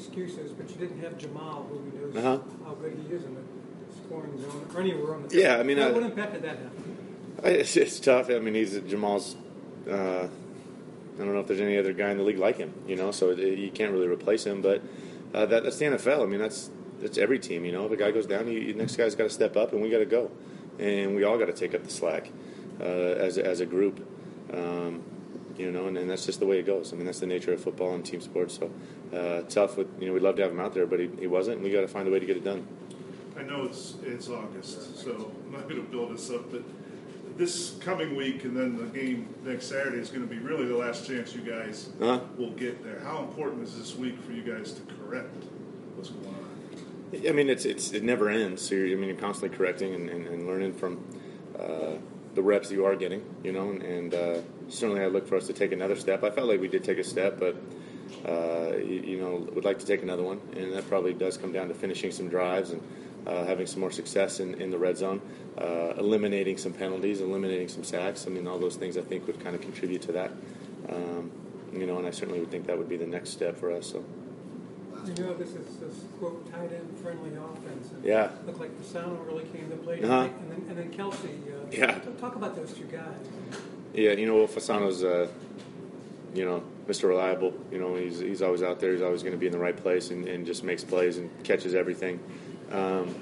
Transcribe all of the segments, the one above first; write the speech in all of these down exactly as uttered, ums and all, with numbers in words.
excuses, but you didn't have Jamal, who we knows Uh-huh. how good he is in the scoring zone or anywhere on the Yeah, I mean, what, I- what impact did that have? It's, it's tough. I mean, he's Jamal's. Uh, I don't know if there's any other guy in the league like him, you know. So it, you can't really replace him. But uh, that, that's the N F L. I mean, that's that's every team, you know. If a guy goes down, the next guy's got to step up, and we got to go, and we all got to take up the slack uh, as as a group, um, you know. And, and that's just the way it goes. I mean, that's the nature of football and team sports. So uh, tough. With you know, we'd love to have him out there, but he, he wasn't. And we got to find a way to get it done. I know it's it's August, so I'm not going to build this up, but this coming week and then the game next Saturday is going to be really the last chance you guys Uh-huh. will get there. How important is this week for you guys to correct what's going on? I mean, it's it's it never ends. So you're, I mean, you're constantly correcting and, and, and learning from uh, the reps you are getting, you know. And, and uh, certainly, I look for us to take another step. I felt like we did take a step, but uh, you, you know, would like to take another one, and that probably does come down to finishing some drives and uh, having some more success in, in the red zone, uh, eliminating some penalties, eliminating some sacks. I mean, all those things I think would kind of contribute to that. Um, you know, and I certainly would think that would be the next step for us. So. You know, this is this quote tight end friendly offense. And Yeah. Looked like Fasano really came to play, Uh-huh. and then and then Kelsey. Uh, Yeah. t- Talk about those two guys. Yeah, you know, Fasano's, uh, you know, Mister Reliable. You know, he's he's always out there. He's always going to be in the right place and, and just makes plays and catches everything. Um,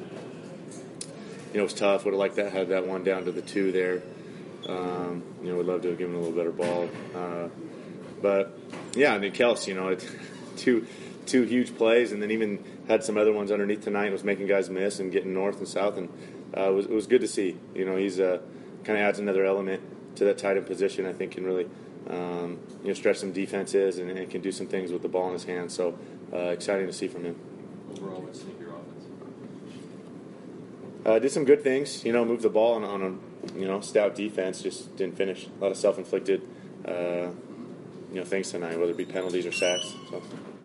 you know, it's tough. Would have liked that, had that one down to the two there. Um, you know, would love to have given him a little better ball. Uh, but, yeah, I mean, Kels, you know, it, two two huge plays, and then even had some other ones underneath tonight, was making guys miss and getting north and south, and uh, it, was, it was good to see. You know, he's uh, kind of adds another element to that tight end position. I think can really um, you know stretch some defenses and, and can do some things with the ball in his hands. So uh, exciting to see from him. Overall, what's your offense? Uh, did some good things. You know, moved the ball on, on a you know stout defense. Just didn't finish. A lot of self-inflicted uh, you know things tonight, whether it be penalties or sacks. So.